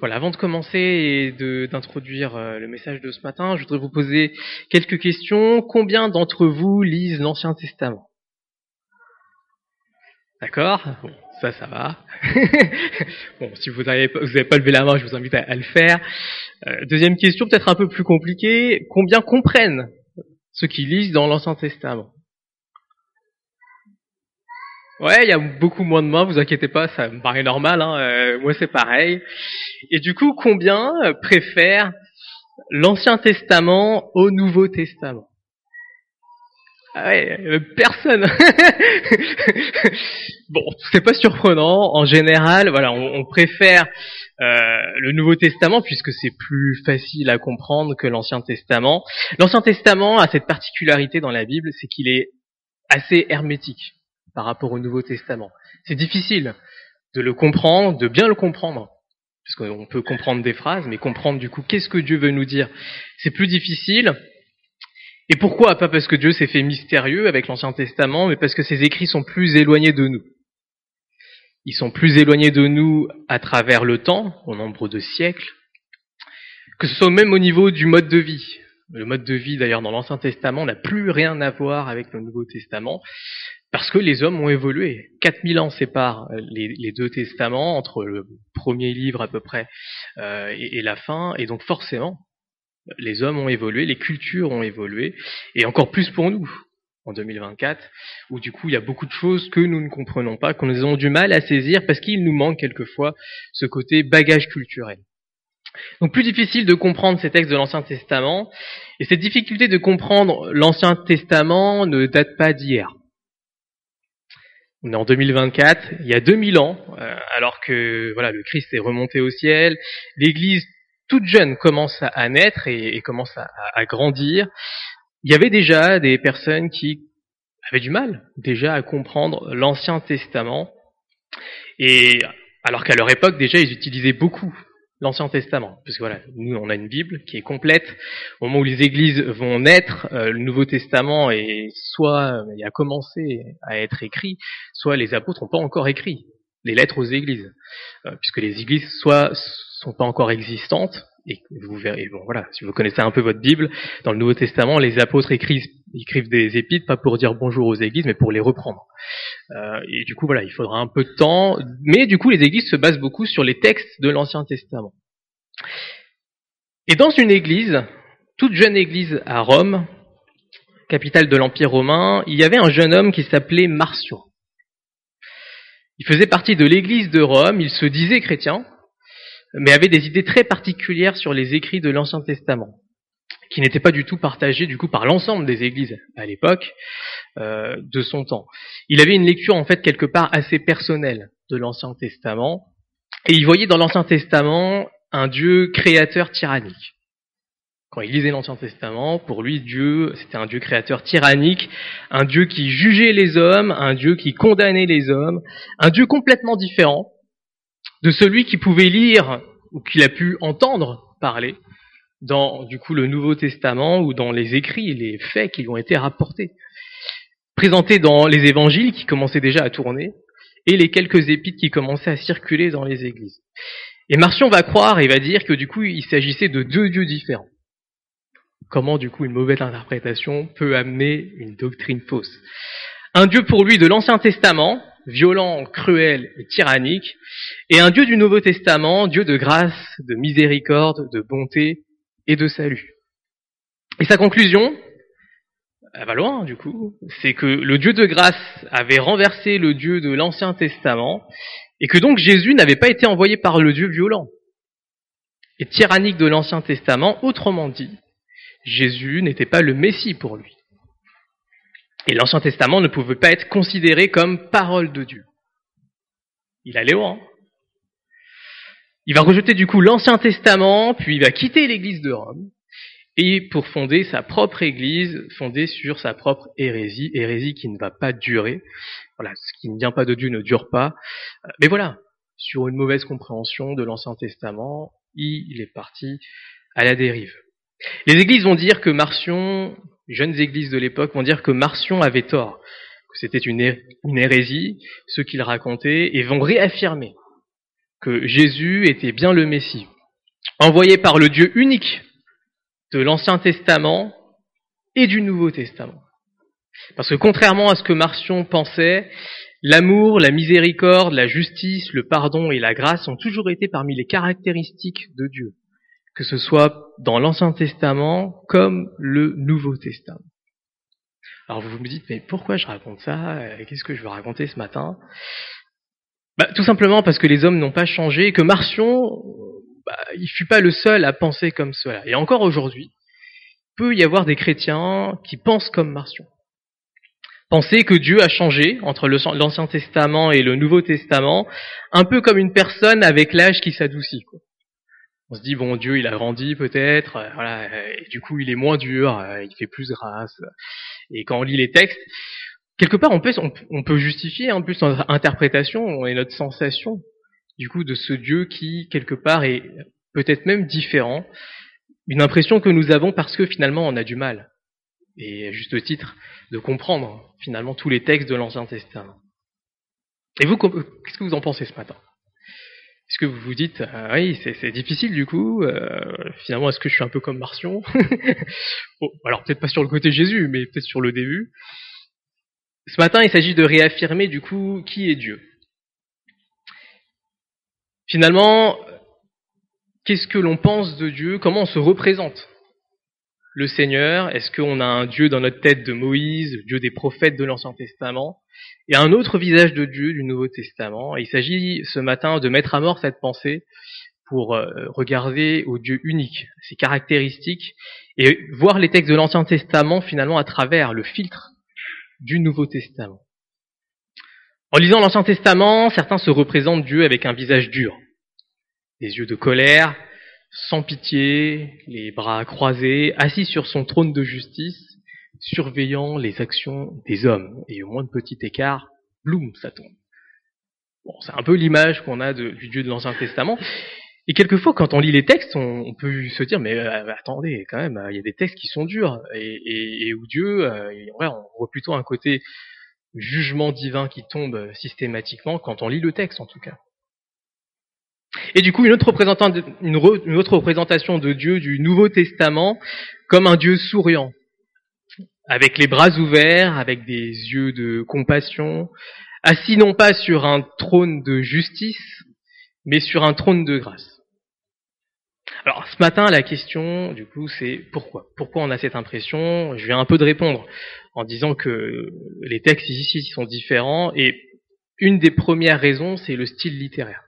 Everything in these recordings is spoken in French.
Voilà, avant de commencer et d'introduire le message de ce matin, je voudrais vous poser quelques questions. Combien d'entre vous lisent l'Ancien Testament? D'accord? Bon, ça va. Bon, si vous n'avez pas levé la main, je vous invite à le faire. Deuxième question, peut-être un peu plus compliquée. Combien comprennent ceux qui lisent dans l'Ancien Testament? Ouais, il y a beaucoup moins de mains, vous inquiétez pas, ça me paraît normal, hein. Moi c'est pareil. Et du coup, combien préfèrent l'Ancien Testament au Nouveau Testament? Ah ouais, personne. Bon, c'est pas surprenant. En général, voilà, on préfère le Nouveau Testament puisque c'est plus facile à comprendre que l'Ancien Testament. L'Ancien Testament a cette particularité dans la Bible, c'est qu'il est assez hermétique par rapport au Nouveau Testament. C'est difficile de le comprendre, de bien le comprendre, puisqu'on peut comprendre des phrases, mais comprendre du coup qu'est-ce que Dieu veut nous dire, c'est plus difficile. Et pourquoi? Pas parce que Dieu s'est fait mystérieux avec l'Ancien Testament, mais parce que ses écrits sont plus éloignés de nous. Ils sont plus éloignés de nous à travers le temps, au nombre de siècles, que ce soit même au niveau du mode de vie. Le mode de vie, d'ailleurs, dans l'Ancien Testament n'a plus rien à voir avec le Nouveau Testament, parce que les hommes ont évolué. 4000 ans séparent les deux testaments, entre le premier livre à peu près et la fin, et donc forcément, les hommes ont évolué, les cultures ont évolué, et encore plus pour nous, en 2024, où du coup il y a beaucoup de choses que nous ne comprenons pas, qu'on nous avons du mal à saisir, parce qu'il nous manque quelquefois ce côté bagage culturel. Donc plus difficile de comprendre ces textes de l'Ancien Testament, et cette difficulté de comprendre l'Ancien Testament ne date pas d'hier. On est en 2024, il y a 2000 ans, alors que voilà, le Christ est remonté au ciel, l'Église toute jeune commence à naître et commence à grandir. Il y avait déjà des personnes qui avaient du mal déjà à comprendre l'Ancien Testament, et alors qu'à leur époque déjà ils utilisaient beaucoup l'Ancien Testament, parce que voilà, nous on a une Bible qui est complète. Au moment où les églises vont naître, le Nouveau Testament est soit il a commencé à être écrit, soit les apôtres n'ont pas encore écrit les lettres aux églises, puisque les églises soit sont pas encore existantes, et vous verrez, bon voilà, si vous connaissez un peu votre Bible, dans le Nouveau Testament, les apôtres écrivent des épîtres, pas pour dire bonjour aux églises, mais pour les reprendre. Et du coup, voilà, il faudra un peu de temps, mais du coup, les églises se basent beaucoup sur les textes de l'Ancien Testament. Et dans une église, toute jeune église à Rome, capitale de l'Empire romain, il y avait un jeune homme qui s'appelait Marcion. Il faisait partie de l'église de Rome, il se disait chrétien, mais avait des idées très particulières sur les écrits de l'Ancien Testament, qui n'étaient pas du tout partagés du coup par l'ensemble des églises à l'époque de son temps. Il avait une lecture en fait quelque part assez personnelle de l'Ancien Testament, et il voyait dans l'Ancien Testament un Dieu créateur tyrannique. Quand il lisait l'Ancien Testament, pour lui, Dieu, c'était un Dieu créateur tyrannique, un Dieu qui jugeait les hommes, un Dieu qui condamnait les hommes, un Dieu complètement différent de celui qui pouvait lire ou qu'il a pu entendre parler dans, du coup, le Nouveau Testament ou dans les écrits, les faits qui lui ont été rapportés, présentés dans les évangiles qui commençaient déjà à tourner et les quelques épîtres qui commençaient à circuler dans les églises. Et Marcion va croire et va dire que du coup, il s'agissait de deux dieux différents. Comment, du coup, une mauvaise interprétation peut amener une doctrine fausse. Un Dieu pour lui de l'Ancien Testament, violent, cruel et tyrannique, et un Dieu du Nouveau Testament, Dieu de grâce, de miséricorde, de bonté et de salut. Et sa conclusion, elle va loin, du coup, c'est que le Dieu de grâce avait renversé le Dieu de l'Ancien Testament, et que donc Jésus n'avait pas été envoyé par le Dieu violent et tyrannique de l'Ancien Testament, autrement dit, Jésus n'était pas le Messie pour lui. Et l'Ancien Testament ne pouvait pas être considéré comme parole de Dieu. Il allait loin. Il va rejeter du coup l'Ancien Testament, puis il va quitter l'église de Rome, et pour fonder sa propre église, fondée sur sa propre hérésie qui ne va pas durer. Voilà, ce qui ne vient pas de Dieu ne dure pas. Mais voilà, sur une mauvaise compréhension de l'Ancien Testament, il est parti à la dérive. Les églises vont dire que Marcion, les jeunes églises de l'époque vont dire que Marcion avait tort, que c'était une hérésie, ce qu'il racontait, et vont réaffirmer que Jésus était bien le Messie, envoyé par le Dieu unique de l'Ancien Testament et du Nouveau Testament. Parce que contrairement à ce que Marcion pensait, l'amour, la miséricorde, la justice, le pardon et la grâce ont toujours été parmi les caractéristiques de Dieu, que ce soit dans l'Ancien Testament comme le Nouveau Testament. Alors vous me dites, mais pourquoi je raconte ça ? Qu'est-ce que je veux raconter ce matin ? Tout simplement parce que les hommes n'ont pas changé et que Marcion, il fut pas le seul à penser comme cela. Et encore aujourd'hui, il peut y avoir des chrétiens qui pensent comme Marcion. Penser que Dieu a changé entre l'Ancien Testament et le Nouveau Testament, un peu comme une personne avec l'âge qui s'adoucit, quoi. On se dit, bon, Dieu, il a grandi peut-être, et du coup, il est moins dur, il fait plus grâce. Et quand on lit les textes, quelque part, on peut justifier un peu notre interprétation et notre sensation, du coup, de ce Dieu qui, quelque part, est peut-être même différent. Une impression que nous avons parce que finalement, on a du mal, et à juste titre, de comprendre finalement tous les textes de l'Ancien Testament. Et vous, qu'est-ce que vous en pensez ce matin ? Est-ce que vous vous dites, oui, c'est difficile du coup, finalement, est-ce que je suis un peu comme Marcion ? Bon, alors peut-être pas sur le côté Jésus, mais peut-être sur le début. Ce matin, il s'agit de réaffirmer du coup qui est Dieu. Finalement, qu'est-ce que l'on pense de Dieu ? Comment on se représente le Seigneur ? Est-ce qu'on a un Dieu dans notre tête de Moïse, le Dieu des prophètes de l'Ancien Testament, et un autre visage de Dieu du Nouveau Testament ? Et il s'agit ce matin de mettre à mort cette pensée pour regarder au Dieu unique, ses caractéristiques, et voir les textes de l'Ancien Testament finalement à travers le filtre du Nouveau Testament. En lisant l'Ancien Testament, certains se représentent Dieu avec un visage dur, des yeux de colère, sans pitié, les bras croisés, assis sur son trône de justice, surveillant les actions des hommes. Et au moins de petit écart, bloum, ça tombe. Bon, c'est un peu l'image qu'on a du Dieu de l'Ancien Testament. Et quelquefois, quand on lit les textes, on peut se dire, mais attendez, quand même, il y a des textes qui sont durs, et où Dieu, on voit plutôt un côté jugement divin qui tombe systématiquement quand on lit le texte, en tout cas. Et du coup, une autre représentation de Dieu du Nouveau Testament comme un Dieu souriant, avec les bras ouverts, avec des yeux de compassion, assis non pas sur un trône de justice, mais sur un trône de grâce. Alors, ce matin, la question, du coup, c'est pourquoi ? Pourquoi on a cette impression ? Je viens un peu de répondre en disant que les textes ici sont différents, et une des premières raisons, c'est le style littéraire,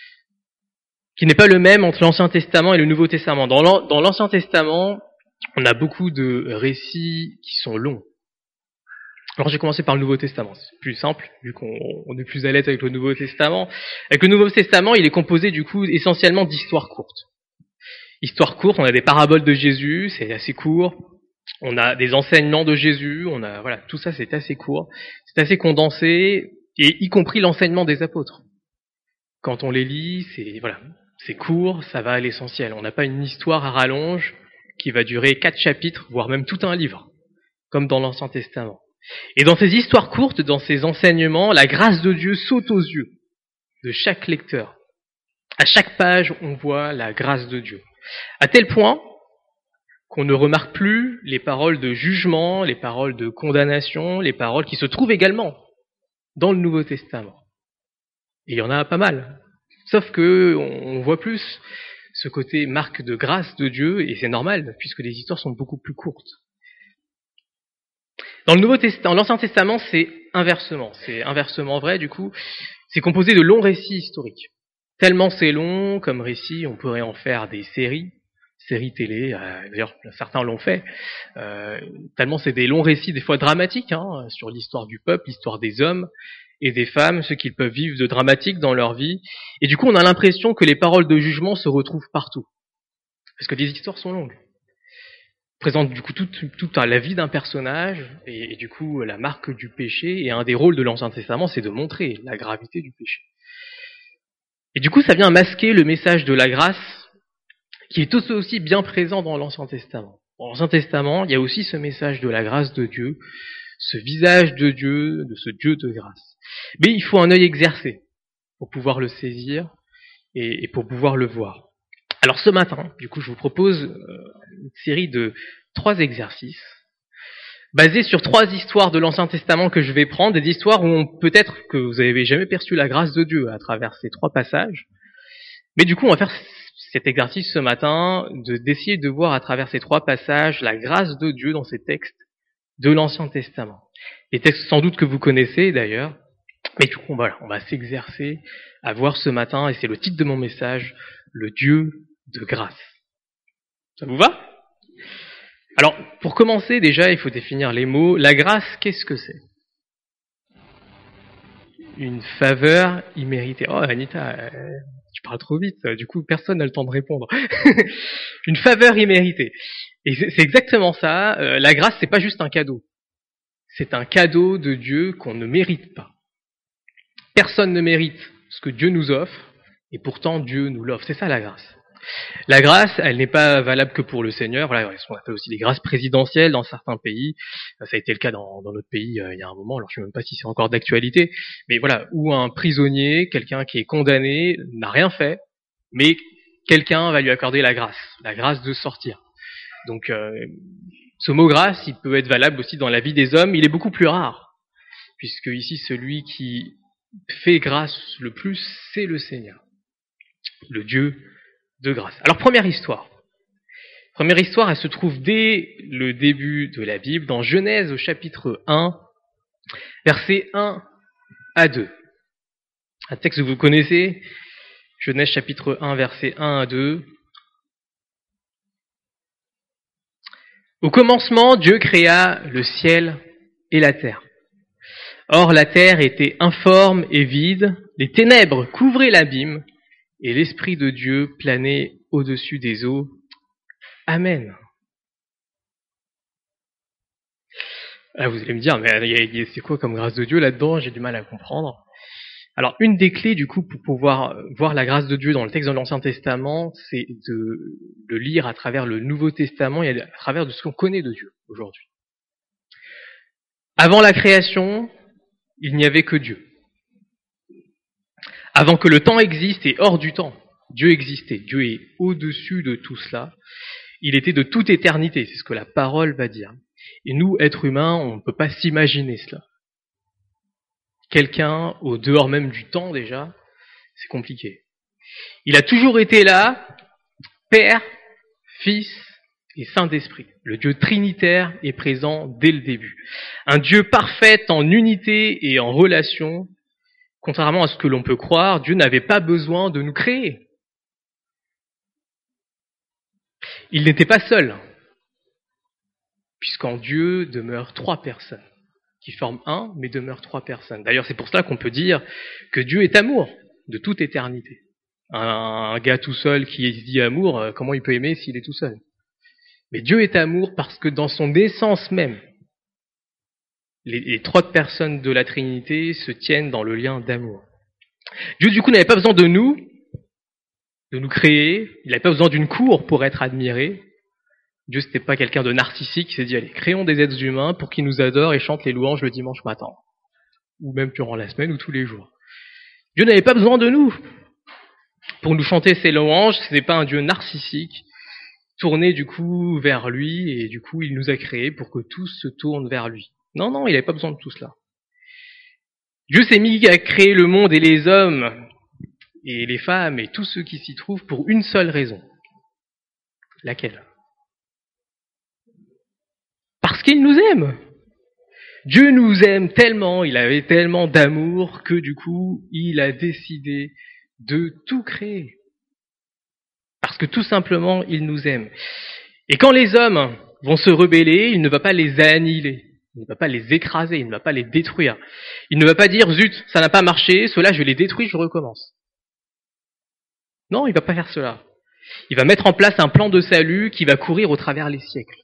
qui n'est pas le même entre l'Ancien Testament et le Nouveau Testament. Dans l'Ancien Testament, on a beaucoup de récits qui sont longs. Alors j'ai commencé par le Nouveau Testament, c'est plus simple, vu qu'on est plus à l'aise avec le Nouveau Testament. Avec le Nouveau Testament, il est composé du coup essentiellement d'histoires courtes. Histoires courtes, on a des paraboles de Jésus, c'est assez court. On a des enseignements de Jésus, tout ça c'est assez court, c'est assez condensé, et y compris l'enseignement des apôtres. Quand on les lit, c'est court, ça va à l'essentiel. On n'a pas une histoire à rallonge qui va durer 4 chapitres, voire même tout un livre, comme dans l'Ancien Testament. Et dans ces histoires courtes, dans ces enseignements, la grâce de Dieu saute aux yeux de chaque lecteur. À chaque page, on voit la grâce de Dieu. À tel point qu'on ne remarque plus les paroles de jugement, les paroles de condamnation, les paroles qui se trouvent également dans le Nouveau Testament. Et il y en a pas mal. Sauf que on voit plus ce côté marque de grâce de Dieu, et c'est normal, puisque les histoires sont beaucoup plus courtes. Dans l'Ancien Testament, c'est inversement vrai, du coup. C'est composé de longs récits historiques. Tellement c'est long, comme récit, on pourrait en faire des séries télé, d'ailleurs certains l'ont fait, tellement c'est des longs récits, des fois dramatiques, sur l'histoire du peuple, l'histoire des hommes et des femmes, ce qu'ils peuvent vivre de dramatique dans leur vie. Et du coup, on a l'impression que les paroles de jugement se retrouvent partout, parce que les histoires sont longues. Présentent du coup toute la vie d'un personnage, et du coup la marque du péché, et un des rôles de l'Ancien Testament, c'est de montrer la gravité du péché. Et du coup, ça vient masquer le message de la grâce, qui est aussi bien présent dans l'Ancien Testament. Dans l'Ancien Testament, il y a aussi ce message de la grâce de Dieu, ce visage de Dieu, de ce Dieu de grâce. Mais il faut un œil exercé pour pouvoir le saisir, et pour pouvoir le voir. Alors ce matin, du coup, je vous propose une série de 3 exercices basés sur 3 histoires de l'Ancien Testament que je vais prendre, des histoires où peut-être que vous n'avez jamais perçu la grâce de Dieu à travers ces 3 passages. Mais du coup, on va faire cet exercice ce matin d'essayer de voir à travers ces 3 passages la grâce de Dieu dans ces textes de l'Ancien Testament. Les textes sans doute que vous connaissez d'ailleurs. Mais du coup, voilà, on va s'exercer à voir ce matin, et c'est le titre de mon message, le Dieu de grâce. Ça vous va ? Alors, pour commencer, déjà, il faut définir les mots. La grâce, qu'est-ce que c'est ? Une faveur imméritée. Oh, Anita, tu parles trop vite, du coup, personne n'a le temps de répondre. Une faveur imméritée. Et c'est exactement ça. La grâce, c'est pas juste un cadeau. C'est un cadeau de Dieu qu'on ne mérite pas. Personne ne mérite ce que Dieu nous offre, et pourtant Dieu nous l'offre. C'est ça la grâce. La grâce, elle n'est pas valable que pour le Seigneur. Voilà, ce qu'on appelle aussi les grâces présidentielles dans certains pays. Ça a été le cas dans notre pays il y a un moment. Alors je ne sais même pas si c'est encore d'actualité, mais voilà, où un prisonnier, quelqu'un qui est condamné, n'a rien fait, mais quelqu'un va lui accorder la grâce de sortir. Donc ce mot grâce, il peut être valable aussi dans la vie des hommes. Il est beaucoup plus rare, puisque ici celui qui fait grâce le plus, c'est le Seigneur, le Dieu de grâce. Alors première histoire, elle se trouve dès le début de la Bible, dans Genèse au chapitre 1, versets 1 à 2. Un texte que vous connaissez, Genèse chapitre 1, versets 1 à 2. Au commencement, Dieu créa le ciel et la terre. Or la terre était informe et vide, les ténèbres couvraient l'abîme, et l'Esprit de Dieu planait au-dessus des eaux. Amen. Ah, vous allez me dire, mais c'est quoi comme grâce de Dieu là-dedans ? J'ai du mal à comprendre. Alors, une des clés, du coup, pour pouvoir voir la grâce de Dieu dans le texte de l'Ancien Testament, c'est de le lire à travers le Nouveau Testament et à travers de ce qu'on connaît de Dieu aujourd'hui. Avant la création, il n'y avait que Dieu. Avant que le temps existe et hors du temps, Dieu existait. Dieu est au-dessus de tout cela. Il était de toute éternité, c'est ce que la parole va dire. Et nous, êtres humains, on ne peut pas s'imaginer cela. Quelqu'un au dehors même du temps déjà, c'est compliqué. Il a toujours été là, Père, Fils et Saint-Esprit. Le Dieu trinitaire est présent dès le début. Un Dieu parfait en unité et en relation. Contrairement à ce que l'on peut croire, Dieu n'avait pas besoin de nous créer. Il n'était pas seul, puisqu'en Dieu demeurent 3 personnes, qui forment un, mais demeurent 3 personnes. D'ailleurs, c'est pour cela qu'on peut dire que Dieu est amour, de toute éternité. Un gars tout seul qui se dit amour, comment il peut aimer s'il est tout seul ? Mais Dieu est amour parce que dans son essence même, les 3 personnes de la Trinité se tiennent dans le lien d'amour. Dieu, du coup, n'avait pas besoin de nous créer, il n'avait pas besoin d'une cour pour être admiré. Dieu, c'était pas quelqu'un de narcissique qui s'est dit, allez, créons des êtres humains pour qu'ils nous adorent et chantent les louanges le dimanche matin. Ou même durant la semaine ou tous les jours. Dieu n'avait pas besoin de nous pour nous chanter ses louanges, ce n'est pas un Dieu narcissique, tourné du coup vers lui, et du coup il nous a créés pour que tous se tournent vers lui. Non, il n'avait pas besoin de tout cela. Dieu s'est mis à créer le monde et les hommes, et les femmes, et tous ceux qui s'y trouvent pour une seule raison. Laquelle ? Parce qu'il nous aime. Dieu nous aime tellement, il avait tellement d'amour que du coup, il a décidé de tout créer. Parce que tout simplement, il nous aime. Et quand les hommes vont se rebeller, il ne va pas les annihiler, il ne va pas les écraser, il ne va pas les détruire. Il ne va pas dire, zut, ça n'a pas marché, ceux-là je les détruis, je recommence. Non, il ne va pas faire cela. Il va mettre en place un plan de salut qui va courir au travers les siècles.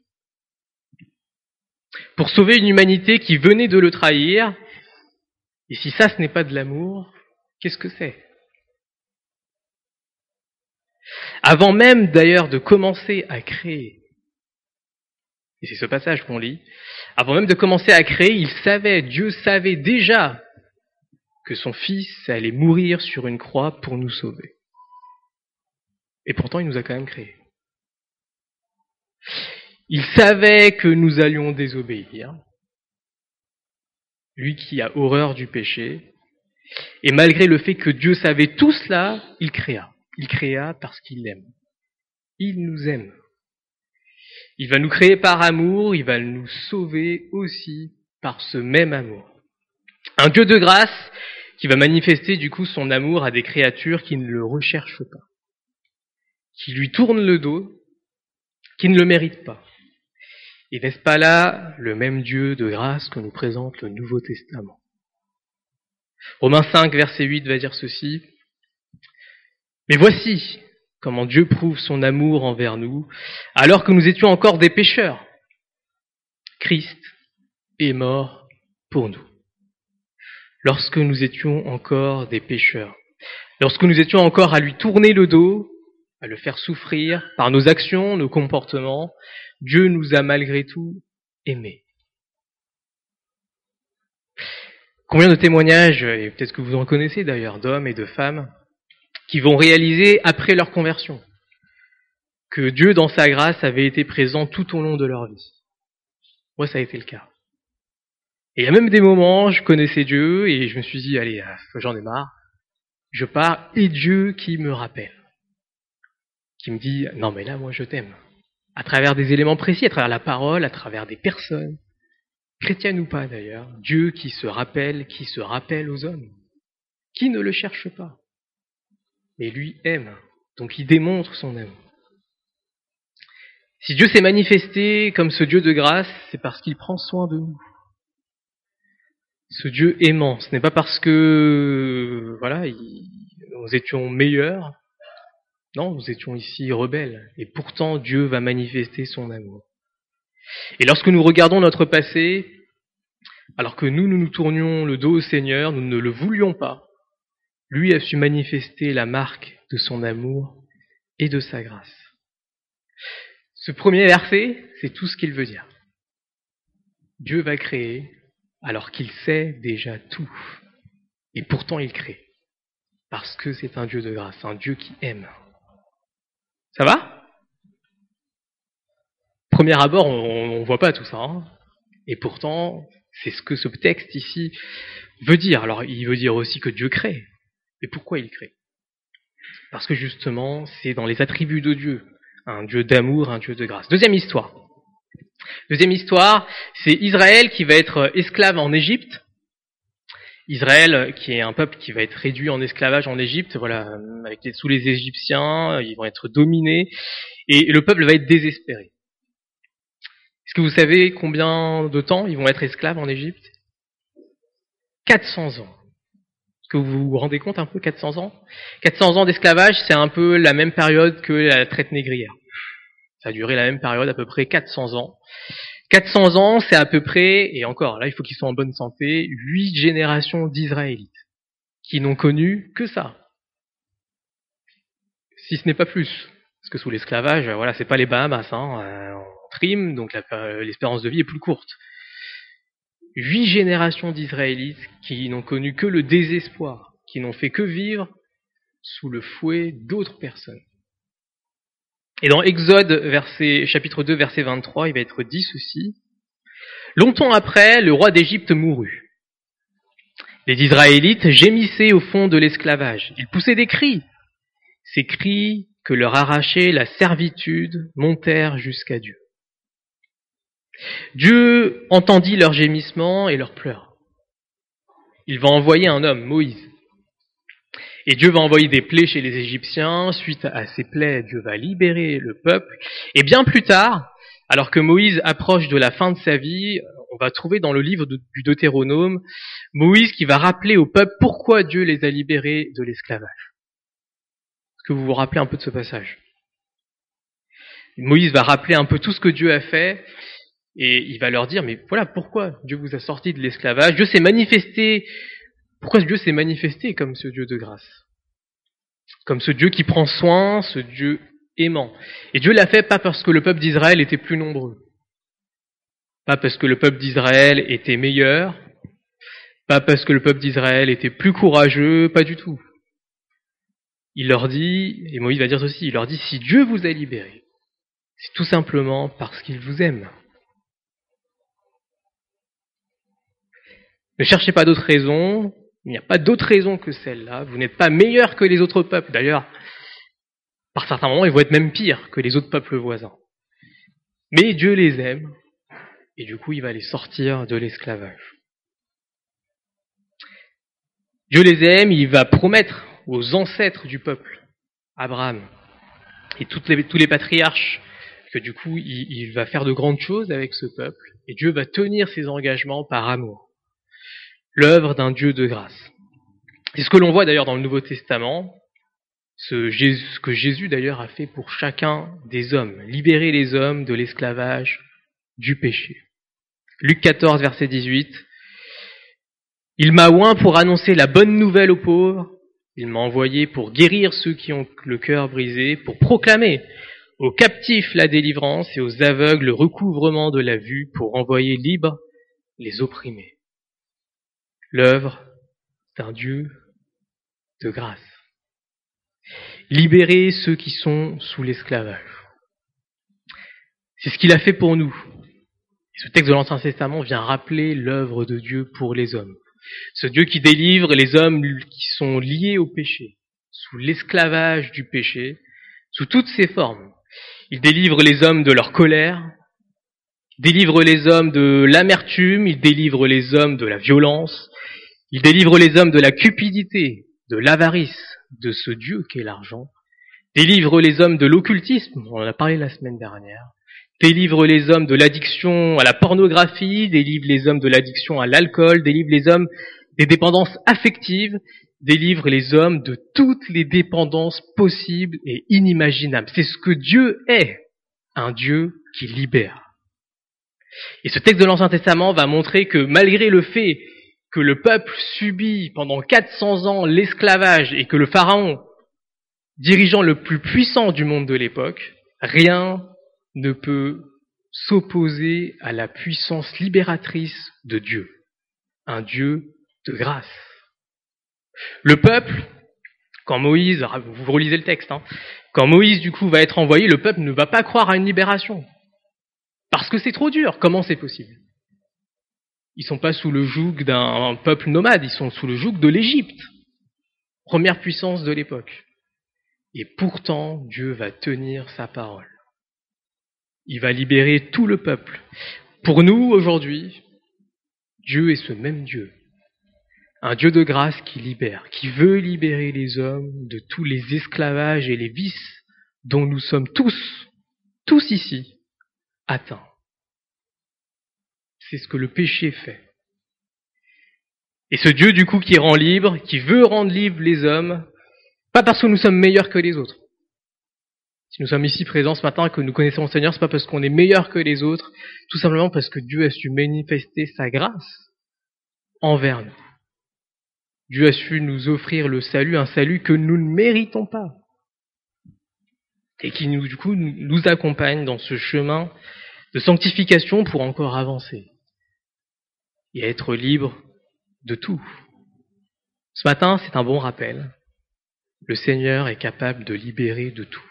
Pour sauver une humanité qui venait de le trahir. Et si ça, ce n'est pas de l'amour, qu'est-ce que c'est ? Avant même d'ailleurs de commencer à créer, et c'est ce passage qu'on lit, avant même de commencer à créer, Dieu savait déjà que son Fils allait mourir sur une croix pour nous sauver. Et pourtant, il nous a quand même créés. Il savait que nous allions désobéir. Lui qui a horreur du péché. Et malgré le fait que Dieu savait tout cela, il créa. Il créa parce qu'il aime. Il nous aime. Il va nous créer par amour, il va nous sauver aussi par ce même amour. Un Dieu de grâce qui va manifester du coup son amour à des créatures qui ne le recherchent pas, qui lui tournent le dos, qui ne le méritent pas. Et n'est-ce pas là le même Dieu de grâce que nous présente le Nouveau Testament? Romains 5, verset 8 va dire ceci. Mais voici comment Dieu prouve son amour envers nous, alors que nous étions encore des pécheurs. Christ est mort pour nous. Lorsque nous étions encore des pécheurs, lorsque nous étions encore à lui tourner le dos, à le faire souffrir par nos actions, nos comportements, Dieu nous a malgré tout aimés. Combien de témoignages, et peut-être que vous en connaissez d'ailleurs, d'hommes et de femmes, qui vont réaliser après leur conversion que Dieu, dans sa grâce, avait été présent tout au long de leur vie. Moi, ça a été le cas. Et il y a même des moments, je connaissais Dieu et je me suis dit, allez, j'en ai marre. Je pars et Dieu qui me rappelle. Qui me dit, non mais là, moi, je t'aime. À travers des éléments précis, à travers la parole, à travers des personnes, chrétiennes ou pas d'ailleurs, Dieu qui se rappelle aux hommes, qui ne le cherche pas. Mais lui aime, donc il démontre son amour. Si Dieu s'est manifesté comme ce Dieu de grâce, c'est parce qu'il prend soin de nous. Ce Dieu aimant, ce n'est pas parce que nous étions meilleurs, non, nous étions ici rebelles, et pourtant Dieu va manifester son amour. Et lorsque nous regardons notre passé, alors que nous tournions le dos au Seigneur, nous ne le voulions pas, lui a su manifester la marque de son amour et de sa grâce. Ce premier verset, c'est tout ce qu'il veut dire. Dieu va créer alors qu'il sait déjà tout. Et pourtant il crée. Parce que c'est un Dieu de grâce, un Dieu qui aime. Ça va? Premier abord, on ne voit pas tout ça. Hein. Et pourtant, c'est ce que ce texte ici veut dire. Alors il veut dire aussi que Dieu crée. Mais pourquoi il crée? Parce que justement, c'est dans les attributs de Dieu. Un Dieu d'amour, un Dieu de grâce. Deuxième histoire, c'est Israël qui va être esclave en Égypte. Israël, qui est un peuple qui va être réduit en esclavage en Égypte, sous les Égyptiens, ils vont être dominés, et le peuple va être désespéré. Est-ce que vous savez combien de temps ils vont être esclaves en Égypte? 400 ans. Est-ce que vous vous rendez compte un peu, 400 ans? 400 ans d'esclavage, c'est un peu la même période que la traite négrière. Ça a duré la même période, à peu près 400 ans. 400 ans, c'est à peu près, et encore, là il faut qu'ils soient en bonne santé, 8 générations d'Israélites qui n'ont connu que ça. Si ce n'est pas plus. Parce que sous l'esclavage, c'est pas les Bahamas, on trime, donc l'espérance de vie est plus courte. 8 générations d'Israélites qui n'ont connu que le désespoir, qui n'ont fait que vivre sous le fouet d'autres personnes. Et dans Exode, chapitre 2, verset 23, il va être dit ceci. Longtemps après, le roi d'Égypte mourut. Les Israélites gémissaient au fond de l'esclavage. Ils poussaient des cris. Ces cris que leur arrachait la servitude montèrent jusqu'à Dieu. Dieu entendit leurs gémissements et leurs pleurs. Il va envoyer un homme, Moïse. Et Dieu va envoyer des plaies chez les Égyptiens. Suite à ces plaies, Dieu va libérer le peuple. Et bien plus tard, alors que Moïse approche de la fin de sa vie, on va trouver dans le livre du Deutéronome, Moïse qui va rappeler au peuple pourquoi Dieu les a libérés de l'esclavage. Est-ce que vous vous rappelez un peu de ce passage? Moïse va rappeler un peu tout ce que Dieu a fait, et il va leur dire, mais voilà, pourquoi Dieu vous a sorti de l'esclavage? Dieu s'est manifesté. Pourquoi Dieu s'est manifesté comme ce Dieu de grâce? Comme ce Dieu qui prend soin, ce Dieu aimant. Et Dieu l'a fait pas parce que le peuple d'Israël était plus nombreux. Pas parce que le peuple d'Israël était meilleur. Pas parce que le peuple d'Israël était plus courageux. Pas du tout. il leur dit, et Moïse va dire ceci, il leur dit, si Dieu vous a libérés, c'est tout simplement parce qu'il vous aime. Ne cherchez pas d'autres raisons, il n'y a pas d'autre raison que celle-là, vous n'êtes pas meilleur que les autres peuples, d'ailleurs, par certains moments, ils vont être même pires que les autres peuples voisins. Mais Dieu les aime, et du coup, il va les sortir de l'esclavage. Dieu les aime, il va promettre aux ancêtres du peuple, Abraham, et tous les patriarches, que du coup, il va faire de grandes choses avec ce peuple, et Dieu va tenir ses engagements par amour. L'œuvre d'un Dieu de grâce. C'est ce que l'on voit d'ailleurs dans le Nouveau Testament, ce que Jésus d'ailleurs a fait pour chacun des hommes, libérer les hommes de l'esclavage, du péché. Luc 14, verset 18. Il m'a oint pour annoncer la bonne nouvelle aux pauvres, il m'a envoyé pour guérir ceux qui ont le cœur brisé, pour proclamer aux captifs la délivrance et aux aveugles le recouvrement de la vue, pour envoyer libres les opprimés. L'œuvre d'un Dieu de grâce. Libérer ceux qui sont sous l'esclavage. C'est ce qu'il a fait pour nous. Et ce texte de l'Ancien Testament vient rappeler l'œuvre de Dieu pour les hommes. Ce Dieu qui délivre les hommes qui sont liés au péché, sous l'esclavage du péché, sous toutes ses formes. Il délivre les hommes de leur colère, il délivre les hommes de l'amertume, il délivre les hommes de la violence, il délivre les hommes de la cupidité, de l'avarice, de ce Dieu qu'est l'argent, délivre les hommes de l'occultisme, on en a parlé la semaine dernière, délivre les hommes de l'addiction à la pornographie, délivre les hommes de l'addiction à l'alcool, délivre les hommes des dépendances affectives, délivre les hommes de toutes les dépendances possibles et inimaginables. C'est ce que Dieu est, un Dieu qui libère. Et ce texte de l'Ancien Testament va montrer que malgré le fait que le peuple subit pendant 400 ans l'esclavage et que le pharaon, dirigeant le plus puissant du monde de l'époque, rien ne peut s'opposer à la puissance libératrice de Dieu, un Dieu de grâce. Le peuple, quand Moïse, vous relisez le texte, quand Moïse du coup va être envoyé, le peuple ne va pas croire à une libération, parce que c'est trop dur. Comment c'est possible ? Ils sont pas sous le joug d'un peuple nomade, ils sont sous le joug de l'Égypte, première puissance de l'époque. Et pourtant, Dieu va tenir sa parole. Il va libérer tout le peuple. Pour nous, aujourd'hui, Dieu est ce même Dieu. Un Dieu de grâce qui libère, qui veut libérer les hommes de tous les esclavages et les vices dont nous sommes tous ici, atteints. C'est ce que le péché fait. Et ce Dieu, du coup, qui rend libre, qui veut rendre libres les hommes, pas parce que nous sommes meilleurs que les autres. Si nous sommes ici présents ce matin et que nous connaissons le Seigneur, c'est pas parce qu'on est meilleurs que les autres, tout simplement parce que Dieu a su manifester sa grâce envers nous. Dieu a su nous offrir le salut, un salut que nous ne méritons pas. Et qui, du coup, nous accompagne dans ce chemin de sanctification pour encore avancer et être libre de tout. Ce matin, c'est un bon rappel. Le Seigneur est capable de libérer de tout.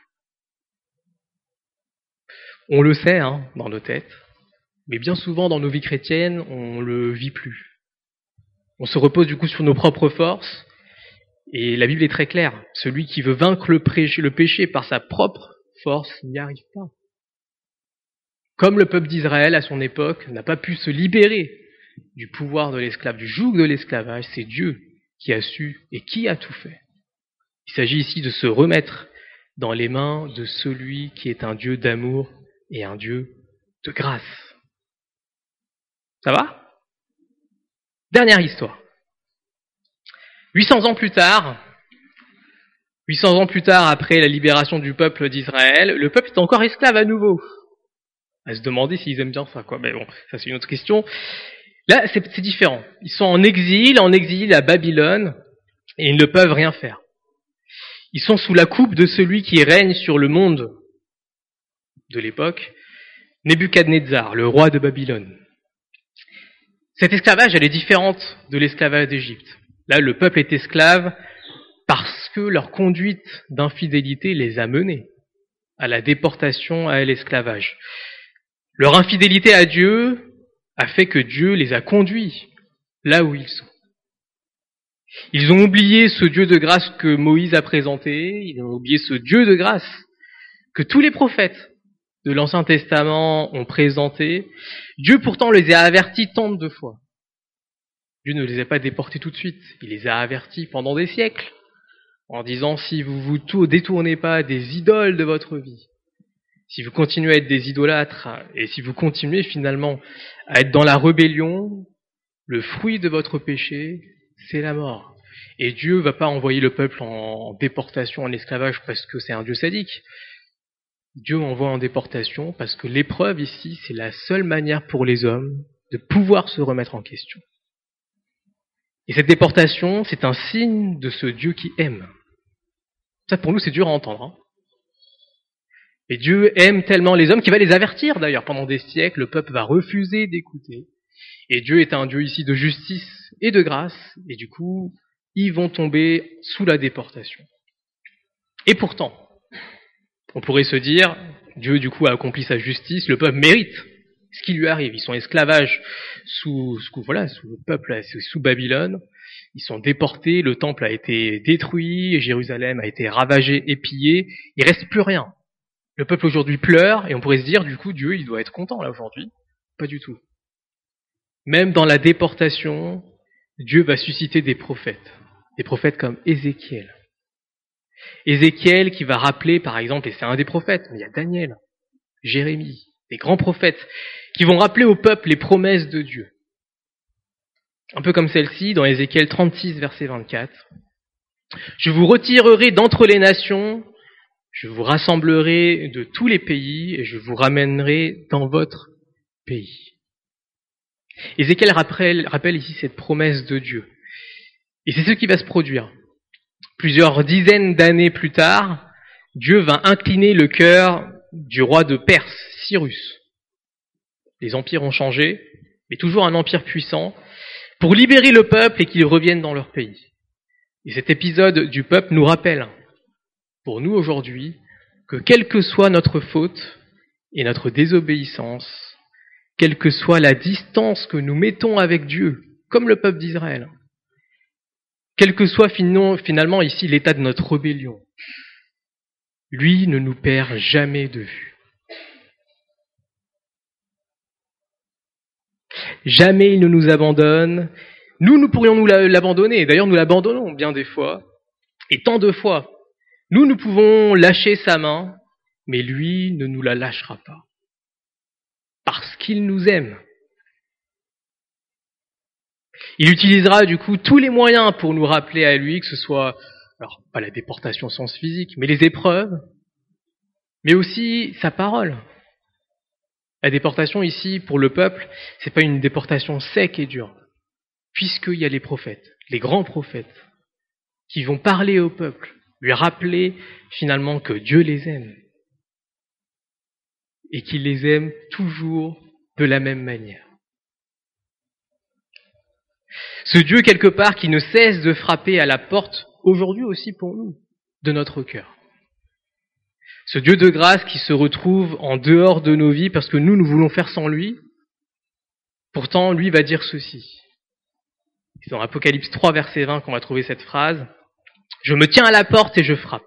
On le sait dans nos têtes, mais bien souvent dans nos vies chrétiennes, on le vit plus. On se repose du coup sur nos propres forces, et la Bible est très claire. Celui qui veut vaincre le péché par sa propre force n'y arrive pas. Comme le peuple d'Israël à son époque n'a pas pu se libérer du pouvoir de l'esclave, du joug de l'esclavage, c'est Dieu qui a su et qui a tout fait. Il s'agit ici de se remettre dans les mains de celui qui est un Dieu d'amour et un Dieu de grâce. Ça va ? Dernière histoire. 800 ans plus tard, après la libération du peuple d'Israël, le peuple est encore esclave à nouveau. À se demander s'ils aiment bien ça, quoi. Mais bon, ça c'est une autre question. Là, c'est différent. Ils sont en exil à Babylone, et ils ne peuvent rien faire. Ils sont sous la coupe de celui qui règne sur le monde de l'époque, Nebuchadnezzar, le roi de Babylone. Cette esclavage, elle est différente de l'esclavage d'Égypte. Là, le peuple est esclave parce que leur conduite d'infidélité les a menés à la déportation, à l'esclavage. Leur infidélité à Dieu a fait que Dieu les a conduits là où ils sont. Ils ont oublié ce Dieu de grâce que Moïse a présenté, ils ont oublié ce Dieu de grâce que tous les prophètes de l'Ancien Testament ont présenté. Dieu pourtant les a avertis tant de fois. Dieu ne les a pas déportés tout de suite, il les a avertis pendant des siècles, en disant si vous vous détournez pas des idoles de votre vie, si vous continuez à être des idolâtres, et si vous continuez finalement à être dans la rébellion, le fruit de votre péché, c'est la mort. Et Dieu va pas envoyer le peuple en déportation, en esclavage, parce que c'est un Dieu sadique. Dieu envoie en déportation parce que l'épreuve ici, c'est la seule manière pour les hommes de pouvoir se remettre en question. Et cette déportation, c'est un signe de ce Dieu qui aime. Ça, pour nous, c'est dur à entendre. Hein. Et Dieu aime tellement les hommes qu'il va les avertir, d'ailleurs. Pendant des siècles, le peuple va refuser d'écouter. Et Dieu est un Dieu ici de justice et de grâce. Et du coup, ils vont tomber sous la déportation. Et pourtant, on pourrait se dire, Dieu du coup a accompli sa justice, le peuple mérite ce qui lui arrive. Ils sont esclavages sous le peuple, sous Babylone. Ils sont déportés, le temple a été détruit, Jérusalem a été ravagé et pillé. Il reste plus rien. Le peuple aujourd'hui pleure et on pourrait se dire, du coup, Dieu, il doit être content là aujourd'hui. Pas du tout. Même dans la déportation, Dieu va susciter des prophètes comme Ézéchiel. Ézéchiel qui va rappeler, par exemple, et c'est un des prophètes, mais il y a Daniel, Jérémie, des grands prophètes, qui vont rappeler au peuple les promesses de Dieu. Un peu comme celle-ci, dans Ézéchiel 36, verset 24. « Je vous retirerai d'entre les nations, je vous rassemblerai de tous les pays, et je vous ramènerai dans votre pays. » Ézéchiel rappelle ici cette promesse de Dieu. Et c'est ce qui va se produire. Plusieurs dizaines d'années plus tard, Dieu va incliner le cœur du roi de Perse, Cyrus. Les empires ont changé, mais toujours un empire puissant, pour libérer le peuple et qu'ils reviennent dans leur pays. Et cet épisode du peuple nous rappelle, pour nous aujourd'hui, que quelle que soit notre faute et notre désobéissance, quelle que soit la distance que nous mettons avec Dieu, comme le peuple d'Israël, quel que soit finalement ici l'état de notre rébellion, lui ne nous perd jamais de vue. Jamais il ne nous abandonne. Nous pourrions nous l'abandonner. D'ailleurs, nous l'abandonnons bien des fois. Et tant de fois. Nous pouvons lâcher sa main, mais lui ne nous la lâchera pas. Parce qu'il nous aime. Il utilisera du coup tous les moyens pour nous rappeler à lui, que ce soit, alors pas la déportation au sens physique, mais les épreuves, mais aussi sa parole. La déportation ici, pour le peuple, c'est pas une déportation sec et dure, puisqu'il y a les prophètes, les grands prophètes, qui vont parler au peuple, lui rappeler finalement que Dieu les aime, et qu'il les aime toujours de la même manière. Ce Dieu, quelque part, qui ne cesse de frapper à la porte, aujourd'hui aussi pour nous, de notre cœur. Ce Dieu de grâce qui se retrouve en dehors de nos vies parce que nous voulons faire sans lui. Pourtant, lui va dire ceci. C'est dans Apocalypse 3, verset 20 qu'on va trouver cette phrase. « Je me tiens à la porte et je frappe.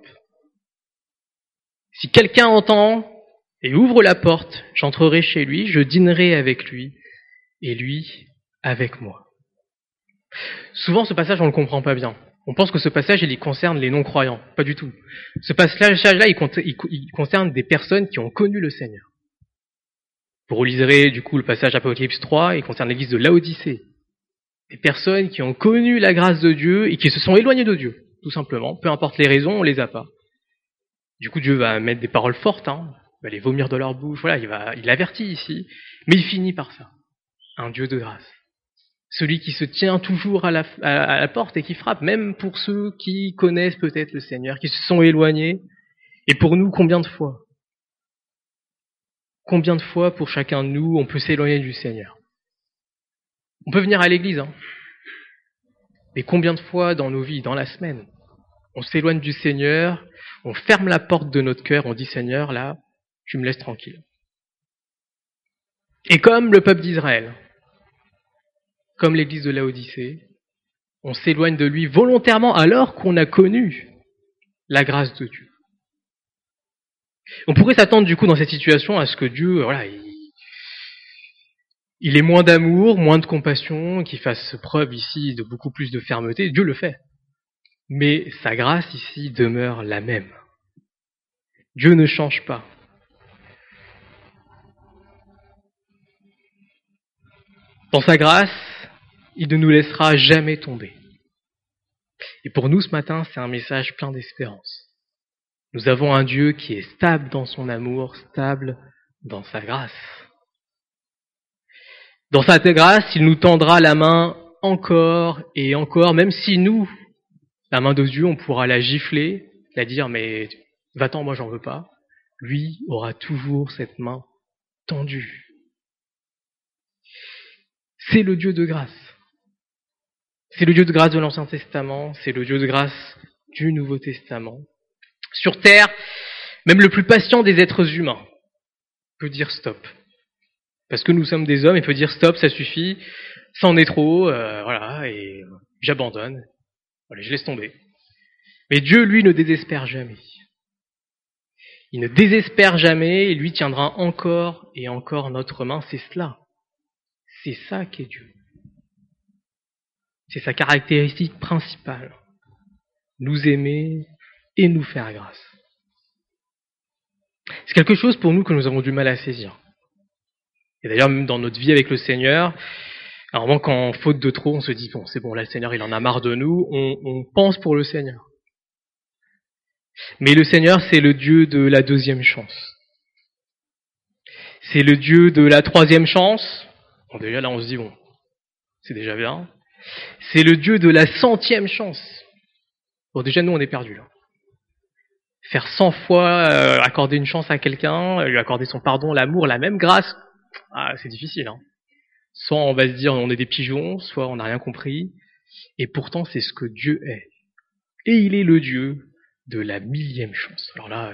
Si quelqu'un entend et ouvre la porte, j'entrerai chez lui, je dînerai avec lui et lui avec moi. » Souvent, ce passage, on ne le comprend pas bien. On pense que ce passage, il concerne les non-croyants. Pas du tout. Ce passage-là, il concerne des personnes qui ont connu le Seigneur. Vous reliserez, du coup, le passage Apocalypse 3, il concerne l'église de Laodicée. Des personnes qui ont connu la grâce de Dieu et qui se sont éloignées de Dieu, tout simplement. Peu importe les raisons, on les a pas. Du coup, Dieu va mettre des paroles fortes, il va les vomir de leur bouche, voilà, il avertit ici. Mais il finit par ça. Un Dieu de grâce. Celui qui se tient toujours à la porte et qui frappe, même pour ceux qui connaissent peut-être le Seigneur, qui se sont éloignés. Et pour nous, combien de fois pour chacun de nous, on peut s'éloigner du Seigneur? On peut venir à l'église, mais combien de fois dans nos vies, dans la semaine, on s'éloigne du Seigneur, on ferme la porte de notre cœur, on dit Seigneur, là, tu me laisses tranquille. Et comme le peuple d'Israël, comme l'église de Laodicée, on s'éloigne de lui volontairement alors qu'on a connu la grâce de Dieu. On pourrait s'attendre du coup dans cette situation à ce que Dieu, il ait moins d'amour, moins de compassion, qu'il fasse preuve ici de beaucoup plus de fermeté. Dieu le fait. Mais sa grâce ici demeure la même. Dieu ne change pas. Dans sa grâce, il ne nous laissera jamais tomber. Et pour nous ce matin, c'est un message plein d'espérance. Nous avons un Dieu qui est stable dans son amour, stable dans sa grâce. Dans sa grâce, il nous tendra la main encore et encore, même si nous, la main de Dieu, on pourra la gifler, la dire mais va-t'en, moi j'en veux pas. Lui aura toujours cette main tendue. C'est le Dieu de grâce. C'est le Dieu de grâce de l'Ancien Testament, c'est le Dieu de grâce du Nouveau Testament. Sur terre, même le plus patient des êtres humains peut dire stop. Parce que nous sommes des hommes, il peut dire stop, ça suffit, ça en est trop, et j'abandonne, je laisse tomber. Mais Dieu, lui, ne désespère jamais. Il ne désespère jamais, et lui tiendra encore et encore notre main, c'est cela. C'est ça qu'est Dieu. C'est sa caractéristique principale. Nous aimer et nous faire grâce. C'est quelque chose pour nous que nous avons du mal à saisir. Et d'ailleurs, même dans notre vie avec le Seigneur, à un moment quand faute de trop, on se dit, bon, c'est bon, là, le Seigneur, il en a marre de nous, on pense pour le Seigneur. Mais le Seigneur, c'est le Dieu de la deuxième chance. C'est le Dieu de la troisième chance. Bon, déjà, là, on se dit, bon, c'est déjà bien. C'est le Dieu de la 100e chance. Bon, déjà, nous, on est perdus, là. Faire 100 fois accorder une chance à quelqu'un, lui accorder son pardon, l'amour, la même grâce, c'est difficile. Hein. Soit on va se dire on est des pigeons, soit on n'a rien compris. Et pourtant, c'est ce que Dieu est. Et il est le Dieu de la 1000e chance. Alors là,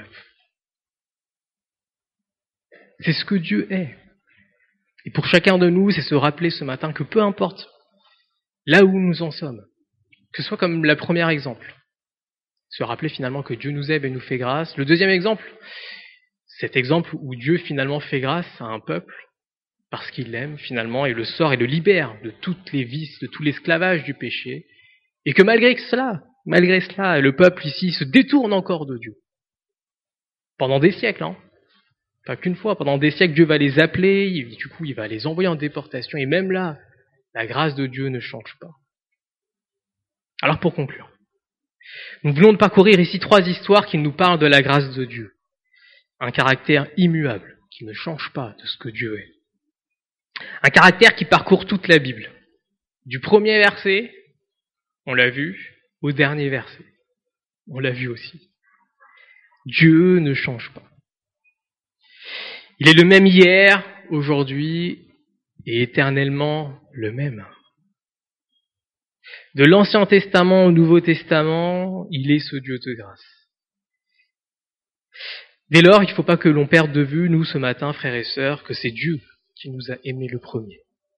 c'est ce que Dieu est. Et pour chacun de nous, c'est se rappeler ce matin que peu importe là où nous en sommes, que ce soit comme le premier exemple, se rappeler finalement que Dieu nous aime et nous fait grâce. Le deuxième exemple, cet exemple où Dieu finalement fait grâce à un peuple parce qu'il l'aime finalement et le sort et le libère de toutes les vices, de tout l'esclavage du péché, et que malgré cela, le peuple ici se détourne encore de Dieu. Pendant des siècles, pas qu'une fois, pendant des siècles, Dieu va les appeler, du coup il va les envoyer en déportation, et même là, la grâce de Dieu ne change pas. Alors pour conclure, nous venons de parcourir ici 3 histoires qui nous parlent de la grâce de Dieu. Un caractère immuable, qui ne change pas de ce que Dieu est. Un caractère qui parcourt toute la Bible. Du premier verset, on l'a vu, au dernier verset. On l'a vu aussi. Dieu ne change pas. Il est le même hier, aujourd'hui et éternellement le même. De l'Ancien Testament au Nouveau Testament, il est ce Dieu de grâce. Dès lors, il ne faut pas que l'on perde de vue, nous, ce matin, frères et sœurs, que c'est Dieu qui nous a aimés le premier.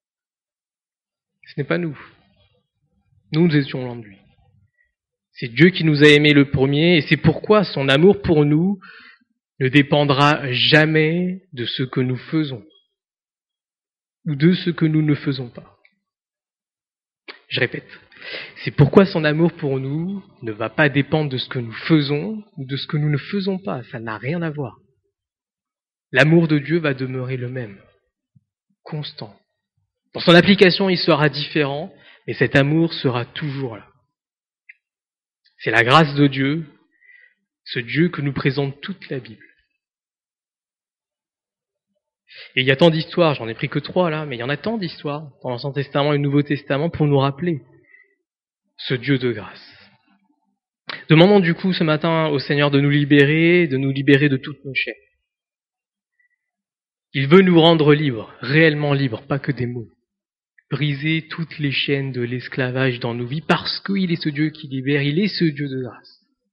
Ce n'est pas nous. Nous étions loin de lui. C'est Dieu qui nous a aimés le premier, et c'est pourquoi son amour pour nous ne dépendra jamais de ce que nous faisons, ou de ce que nous ne faisons pas. Je répète, c'est pourquoi son amour pour nous ne va pas dépendre de ce que nous faisons ou de ce que nous ne faisons pas. Ça n'a rien à voir. L'amour de Dieu va demeurer le même, constant. Dans son application, il sera différent, mais cet amour sera toujours là. C'est la grâce de Dieu, ce Dieu que nous présente toute la Bible. Et il y a tant d'histoires, j'en ai pris que 3 là, mais il y en a tant d'histoires dans l'Ancien Testament et le Nouveau Testament pour nous rappeler ce Dieu de grâce. Demandons du coup ce matin au Seigneur de nous libérer de toutes nos chaînes. Il veut nous rendre libres, réellement libres, pas que des mots. Briser toutes les chaînes de l'esclavage dans nos vies parce qu'il est ce Dieu qui libère, il est ce Dieu de grâce.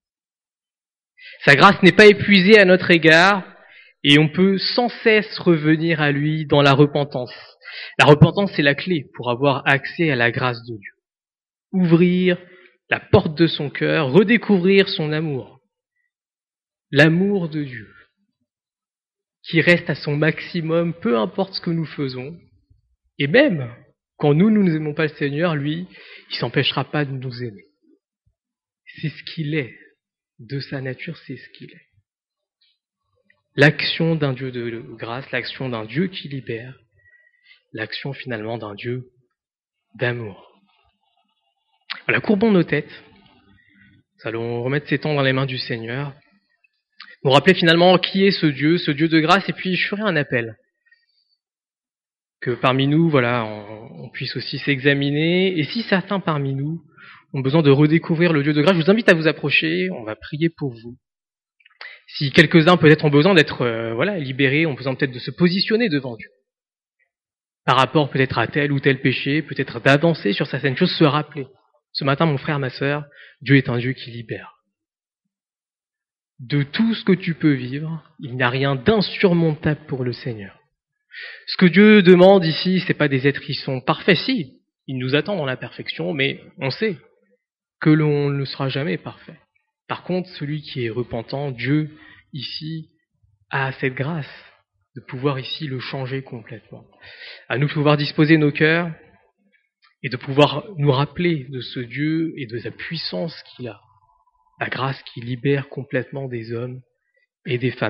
Sa grâce n'est pas épuisée à notre égard et on peut sans cesse revenir à lui dans la repentance. La repentance, c'est la clé pour avoir accès à la grâce de Dieu. Ouvrir la porte de son cœur, redécouvrir son amour. L'amour de Dieu, qui reste à son maximum, peu importe ce que nous faisons. Et même quand nous n'aimons pas le Seigneur, lui, il s'empêchera pas de nous aimer. C'est ce qu'il est. De sa nature, c'est ce qu'il est. L'action d'un Dieu de grâce, l'action d'un Dieu qui libère, l'action finalement d'un Dieu d'amour. Voilà, courbons nos têtes. Nous allons remettre ces temps dans les mains du Seigneur. Nous rappeler finalement qui est ce Dieu de grâce, et puis je ferai un appel. Que parmi nous, voilà, on puisse aussi s'examiner, et si certains parmi nous ont besoin de redécouvrir le Dieu de grâce, je vous invite à vous approcher, on va prier pour vous. Si quelques-uns peut-être ont besoin d'être libérés, ont besoin peut-être de se positionner devant Dieu. Par rapport peut-être à tel ou tel péché, peut-être d'avancer sur certaines choses, se rappeler. Ce matin, mon frère, ma sœur, Dieu est un Dieu qui libère. De tout ce que tu peux vivre, il n'y a rien d'insurmontable pour le Seigneur. Ce que Dieu demande ici, c'est pas des êtres qui sont parfaits. Si, il nous attend dans la perfection, mais on sait que l'on ne sera jamais parfait. Par contre, celui qui est repentant, Dieu, ici, a cette grâce de pouvoir ici le changer complètement. À nous de pouvoir disposer nos cœurs et de pouvoir nous rappeler de ce Dieu et de sa puissance qu'il a. La grâce qui libère complètement des hommes et des femmes.